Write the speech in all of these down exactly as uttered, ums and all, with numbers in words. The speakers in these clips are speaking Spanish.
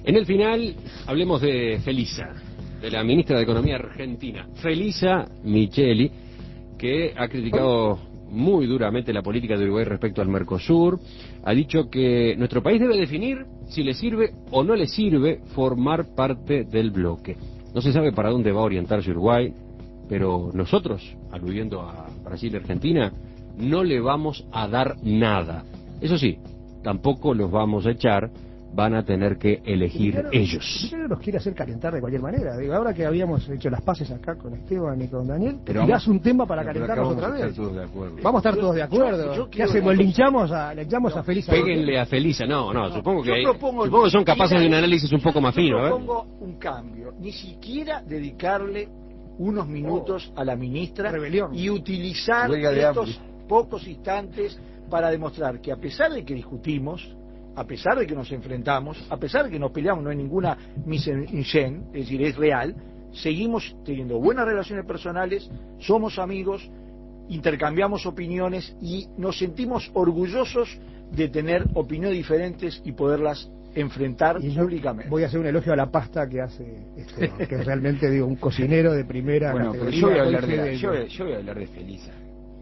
En el final, hablemos de Felisa, de la ministra de Economía argentina, Felisa Micheli, que ha criticado muy duramente la política de Uruguay respecto al Mercosur. Ha dicho que nuestro país debe definir si le sirve o no le sirve formar parte del bloque. No se sabe para dónde va a orientarse Uruguay, pero nosotros, aludiendo a Brasil y Argentina, no le vamos a dar nada. Eso sí, tampoco los vamos a echar, van a tener que elegir Claro, ellos. Claro, nos quiere hacer calentar de cualquier manera. Digo, ahora que habíamos hecho las paces acá con Esteban y con Daniel, pero tirás vamos, un tema para pero calentarnos acá otra vez. Vamos a estar todos de acuerdo. Vamos a estar todos de acuerdo. Yo, yo ¿Qué hacemos? ¿Linchamos a, linchamos no, a Felisa? Péguenle a Felisa. No, no, No, supongo que hay, propongo, supongo que son capaces de un mira, análisis un poco más fino. Yo ¿eh? propongo un cambio. Ni siquiera dedicarle unos minutos a la ministra Rebelión. y utilizar Huelga de estos hambre. pocos instantes para demostrar que a pesar de que discutimos, a pesar de que nos enfrentamos, a pesar de que nos peleamos, no hay ninguna mise en scène, es decir, es real, seguimos teniendo buenas relaciones personales, somos amigos, intercambiamos opiniones y nos sentimos orgullosos de tener opiniones diferentes y poderlas enfrentar Y yo públicamente. voy a hacer un elogio a la pasta que hace Esteban, que es realmente, digo, un cocinero de primera Bueno, pero categoría. yo voy a hablar de, Hoy la, fue yo, voy- yo voy a hablar de Felisa.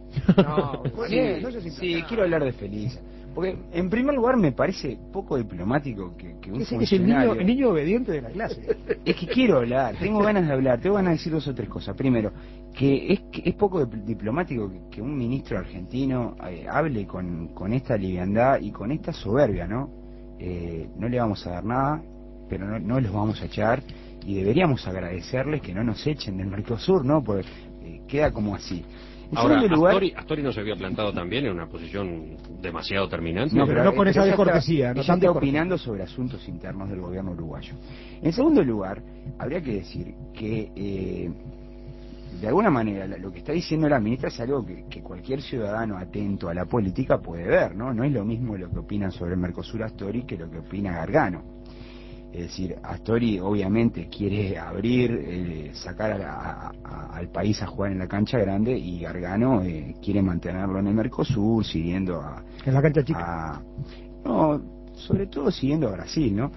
No, Sí, Daniel, no seas sí, implacable. quiero hablar de Felisa. Porque, en primer lugar, me parece poco diplomático que, que un Ese es el niño, funcionario... el niño obediente de la clase. Es que quiero hablar, tengo ganas de hablar, tengo ganas de decir dos o tres cosas. Primero, que es, que es poco dip- diplomático que, que un ministro argentino eh, hable con, con esta liviandad y con esta soberbia, ¿no? Eh, no le vamos a dar nada, pero no, no los vamos a echar, y deberíamos agradecerles que no nos echen del Mercosur, ¿no? Porque eh, queda como así. En Ahora, segundo lugar, Astori, Astori no se había plantado también en una posición demasiado terminante. No, pero no con esa ella descortesía, está- no ella tan está descortesía. opinando sobre asuntos internos del gobierno uruguayo. En segundo lugar, habría que decir que eh, de alguna manera la- lo que está diciendo la ministra es algo que, que cualquier ciudadano atento a la política puede ver, ¿no? No es lo mismo lo que opina sobre el Mercosur Astori que lo que opina Gargano. Es decir, Astori obviamente quiere abrir, eh, sacar a la- a- a- al país a jugar en la cancha grande, y Gargano eh, quiere mantenerlo en el Mercosur, siguiendo a... En la cancha chica. a- no, sobre todo siguiendo a Brasil, ¿no?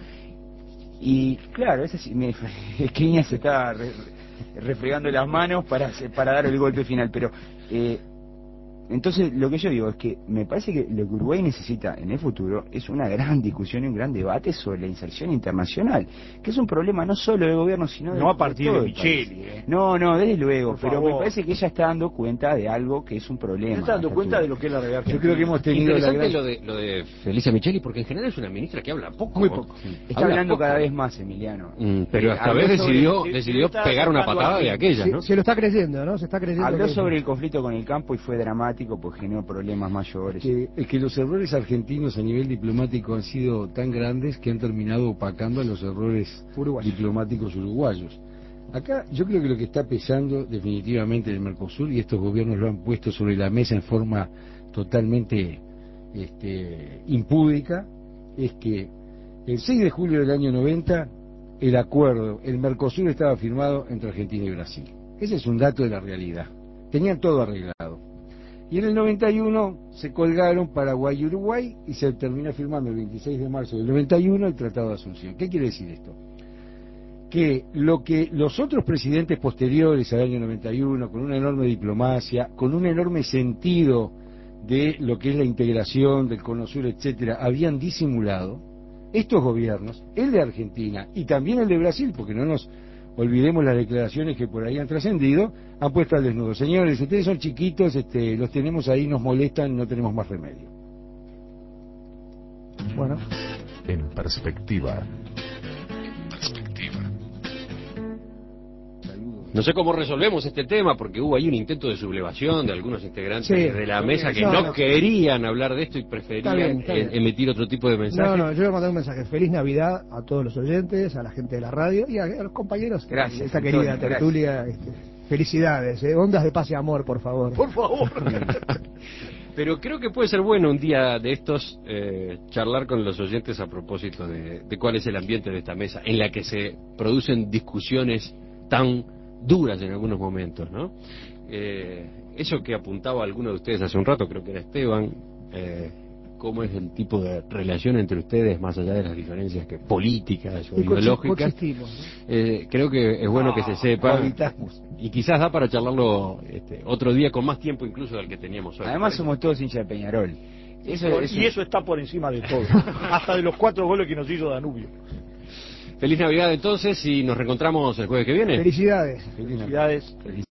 Y claro, esa sí, me, Esquiña se está re- refregando las manos para, para dar el golpe final, pero... Eh, entonces, lo que yo digo es que me parece que lo que Uruguay necesita en el futuro es una gran discusión y un gran debate sobre la inserción internacional, que es un problema no solo del gobierno, sino de, No a partir todo de el país. Micheli, ¿eh? No, no, desde luego, Por pero favor. me parece que ella está dando cuenta de algo que es un problema. ¿Se está dando a esta cuenta altura. de lo que es la realidad? Yo creo que hemos tenido la Interesante gran... lo de lo de Felisa Micheli, porque en general es una ministra que habla poco. Muy ¿no? poco. Está Habla hablando poco. cada vez más, Emiliano. Mm, pero Eh, esta habló vez sobre- decidió, se- se decidió está pegar una acercando patada al de fin. aquellas, Se, ¿no? se lo está creyendo, ¿no? Se está creyendo. Habló que- sobre el conflicto con el campo y fue dramático porque generó problemas mayores. Que, es que los errores argentinos a nivel diplomático han sido tan grandes que han terminado opacando a los errores Uruguayo. diplomáticos uruguayos. Acá yo creo que lo que está pesando definitivamente en el Mercosur, y estos gobiernos lo han puesto sobre la mesa en forma totalmente este, impúdica, es que el seis de julio del año noventa el acuerdo, el Mercosur estaba firmado entre Argentina y Brasil. Ese es un dato de la realidad. Tenían todo arreglado. Y en el noventa y uno se colgaron Paraguay y Uruguay y se terminó firmando el veintiséis de marzo del noventa y uno el Tratado de Asunción. ¿Qué quiere decir esto? Que lo que los otros presidentes posteriores al año noventa y uno, con una enorme diplomacia, con un enorme sentido de lo que es la integración del Cono Sur, etcétera, habían disimulado, estos gobiernos, el de Argentina y también el de Brasil, porque no nos olvidemos las declaraciones que por ahí han trascendido, han puesto al desnudo. Señores, ustedes son chiquitos, este, los tenemos ahí, nos molestan, no tenemos más remedio. Bueno, En perspectiva. No sé cómo resolvemos este tema, porque hubo ahí un intento de sublevación de algunos integrantes Sí. de la mesa que No, no, no. querían hablar de esto y Está preferían bien, está bien. eh, emitir otro tipo de mensaje. no, no, yo voy a mandar un mensaje. Feliz Navidad a todos los oyentes, a la gente de la radio y a, a los compañeros Gracias, de esta Antonio, querida gracias. tertulia. Este, felicidades, eh. Ondas de paz y amor, por favor. Por favor. Pero creo que puede ser bueno un día de estos eh, charlar con los oyentes a propósito de, de cuál es el ambiente de esta mesa, en la que se producen discusiones tan duras en algunos momentos, ¿no? Eh, eso que apuntaba alguno de ustedes hace un rato, creo que era Esteban, eh, cómo es el tipo de relación entre ustedes, más allá de las diferencias que políticas o Y coexi- ideológicas. coexistimos, ¿no? Eh, creo que es bueno que se sepa, Cohabitamos. y quizás da para charlarlo este, otro día con más tiempo incluso del que teníamos hoy. Además somos todos hinchas de Peñarol. Eso, Por- eso- Y eso está por encima de todo. Hasta de los cuatro goles que nos hizo Danubio. Feliz Navidad entonces y nos reencontramos el jueves que viene. Felicidades. Feliz Navidad. Felicidades. Feliz